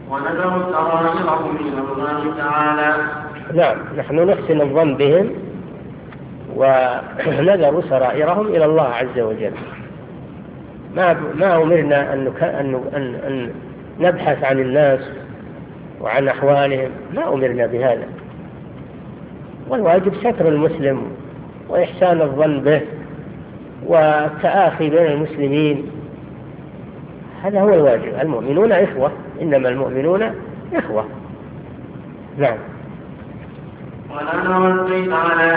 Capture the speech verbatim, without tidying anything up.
ونذر سرائرهم إلى الله تعالى. نعم، نحن نحسن الظن بهم ونذر سرائرهم إلى الله عز وجل. ما ما أمرنا أن أن أن نبحث عن الناس وعن أحوالهم، ما أمرنا بهذا. والواجب ستر المسلم وإحسان الظن به والتآخي بين المسلمين، هذا هو الواجب. المؤمنون إخوة، إنما المؤمنون إخوة. نعم. ولا نرد على